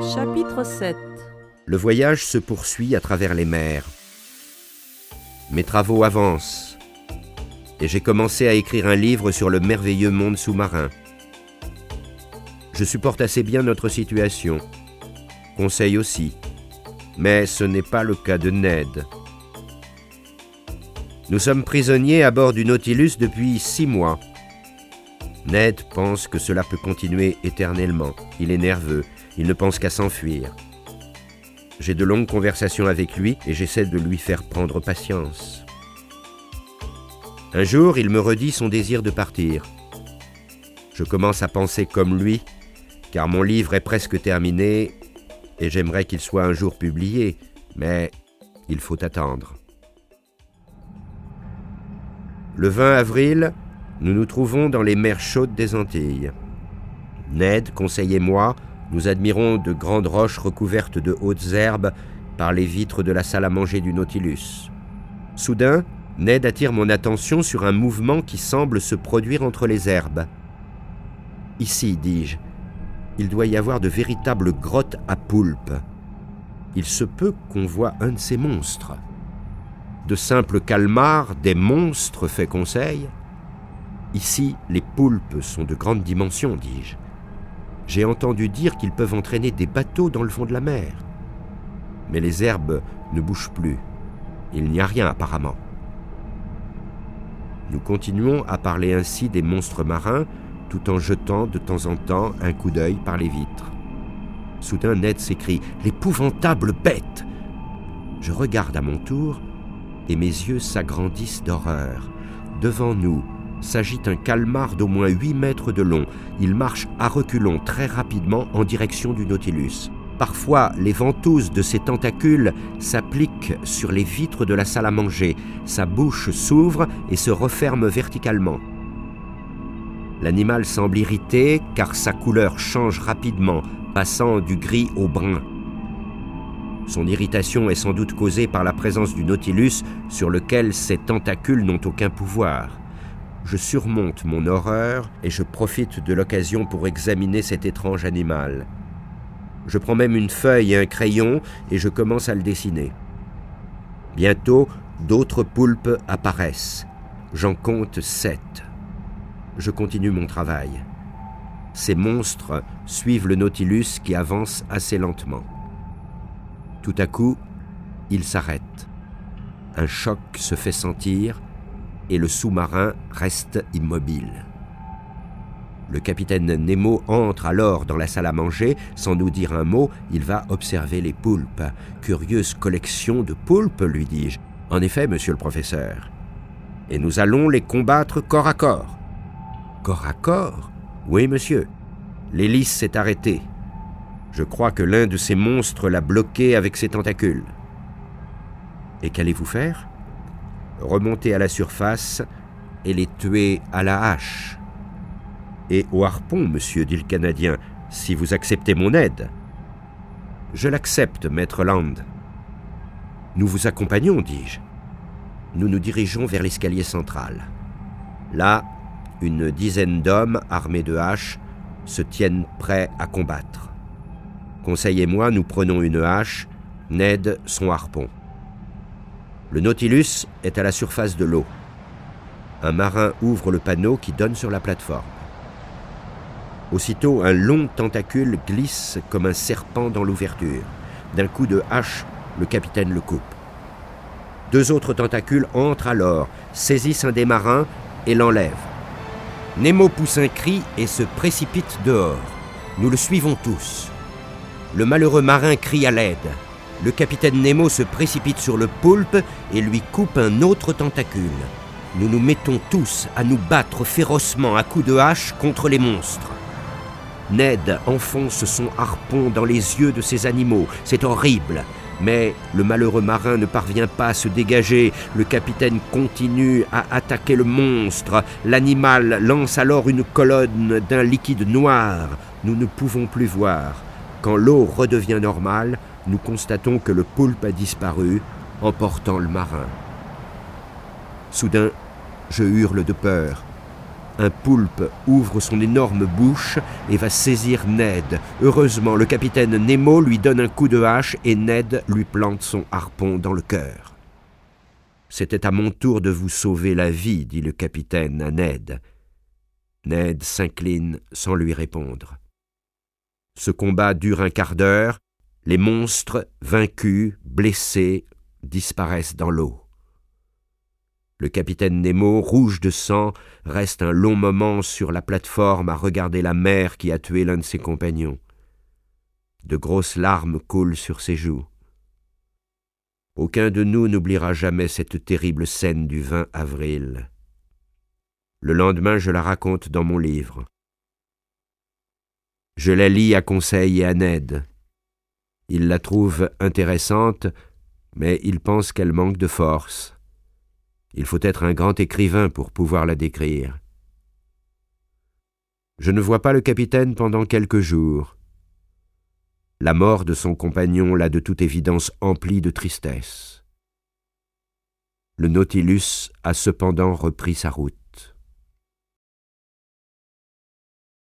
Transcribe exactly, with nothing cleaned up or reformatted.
Chapitre sept. Le voyage se poursuit à travers les mers. Mes travaux avancent et j'ai commencé à écrire un livre sur le merveilleux monde sous-marin. Je supporte assez bien notre situation, Conseil aussi, mais ce n'est pas le cas de Ned. Nous sommes prisonniers à bord du Nautilus depuis six mois. Ned pense que cela peut continuer éternellement. Il est nerveux, il ne pense qu'à s'enfuir. J'ai de longues conversations avec lui et j'essaie de lui faire prendre patience. Un jour, il me redit son désir de partir. Je commence à penser comme lui, car mon livre est presque terminé et j'aimerais qu'il soit un jour publié, mais il faut attendre. Le vingt avril, nous nous trouvons dans les mers chaudes des Antilles. Ned, Conseil et moi, nous admirons de grandes roches recouvertes de hautes herbes par les vitres de la salle à manger du Nautilus. Soudain, Ned attire mon attention sur un mouvement qui semble se produire entre les herbes. « Ici, dis-je, il doit y avoir de véritables grottes à poulpes. Il se peut qu'on voit un de ces monstres. » De simples calmars, des monstres, fait Conseil. Ici, les poulpes sont de grandes dimensions, dis-je. J'ai entendu dire qu'ils peuvent entraîner des bateaux dans le fond de la mer. Mais les herbes ne bougent plus. Il n'y a rien apparemment. Nous continuons à parler ainsi des monstres marins, tout en jetant de temps en temps un coup d'œil par les vitres. Soudain, Ned s'écrie « L'épouvantable bête !» Je regarde à mon tour et mes yeux s'agrandissent d'horreur. Devant nous s'agite un calmar d'au moins huit mètres de long. Il marche à reculons très rapidement en direction du Nautilus. Parfois, les ventouses de ses tentacules s'appliquent sur les vitres de la salle à manger. Sa bouche s'ouvre et se referme verticalement. L'animal semble irrité car sa couleur change rapidement, passant du gris au brun. Son irritation est sans doute causée par la présence du Nautilus sur lequel ses tentacules n'ont aucun pouvoir. Je surmonte mon horreur et je profite de l'occasion pour examiner cet étrange animal. Je prends même une feuille et un crayon et je commence à le dessiner. Bientôt, d'autres poulpes apparaissent. J'en compte sept. Je continue mon travail. Ces monstres suivent le Nautilus qui avance assez lentement. Tout à coup, il s'arrête. Un choc se fait sentir et le sous-marin reste immobile. Le capitaine Nemo entre alors dans la salle à manger. Sans nous dire un mot, il va observer les poulpes. « Curieuse collection de poulpes, lui dis-je. »« En effet, monsieur le professeur. Et nous allons les combattre corps à corps. »« Corps à corps ? Oui, monsieur. L'hélice s'est arrêtée. Je crois que l'un de ces monstres l'a bloqué avec ses tentacules. »« Et qu'allez-vous faire ? » ?»« Remonter à la surface et les tuer à la hache. »« Et au harpon, monsieur, dit le Canadien, si vous acceptez mon aide. »« Je l'accepte, maître Land. »« Nous vous accompagnons, dis-je. » Nous nous dirigeons vers l'escalier central. Là, une dizaine d'hommes armés de haches se tiennent prêts à combattre. Conseil et moi, nous prenons une hache, Ned son harpon. Le Nautilus est à la surface de l'eau. Un marin ouvre le panneau qui donne sur la plateforme. Aussitôt, un long tentacule glisse comme un serpent dans l'ouverture. D'un coup de hache, le capitaine le coupe. Deux autres tentacules entrent alors, saisissent un des marins et l'enlèvent. Nemo pousse un cri et se précipite dehors. Nous le suivons tous. Le malheureux marin crie à l'aide. Le capitaine Nemo se précipite sur le poulpe et lui coupe un autre tentacule. Nous nous mettons tous à nous battre férocement à coups de hache contre les monstres. Ned enfonce son harpon dans les yeux de ces animaux. C'est horrible. Mais le malheureux marin ne parvient pas à se dégager. Le capitaine continue à attaquer le monstre. L'animal lance alors une colonne d'un liquide noir. Nous ne pouvons plus voir. Quand l'eau redevient normale, nous constatons que le poulpe a disparu, emportant le marin. Soudain, je hurle de peur. un poulpe ouvre son énorme bouche et va saisir Ned. Heureusement, le capitaine Nemo lui donne un coup de hache et Ned lui plante son harpon dans le cœur. « C'était à mon tour de vous sauver la vie, » dit le capitaine à Ned. Ned s'incline sans lui répondre. Ce combat dure un quart d'heure. Les monstres, vaincus, blessés, disparaissent dans l'eau. Le capitaine Nemo, rouge de sang, reste un long moment sur la plateforme à regarder la mer qui a tué l'un de ses compagnons. De grosses larmes coulent sur ses joues. Aucun de nous n'oubliera jamais cette terrible scène du vingt avril. Le lendemain, je la raconte dans mon livre. Je la lis à Conseil et à Ned. Il la trouve intéressante, mais il pense qu'elle manque de force. Il faut être un grand écrivain pour pouvoir la décrire. Je ne vois pas le capitaine pendant quelques jours. La mort de son compagnon l'a de toute évidence empli de tristesse. Le Nautilus a cependant repris sa route.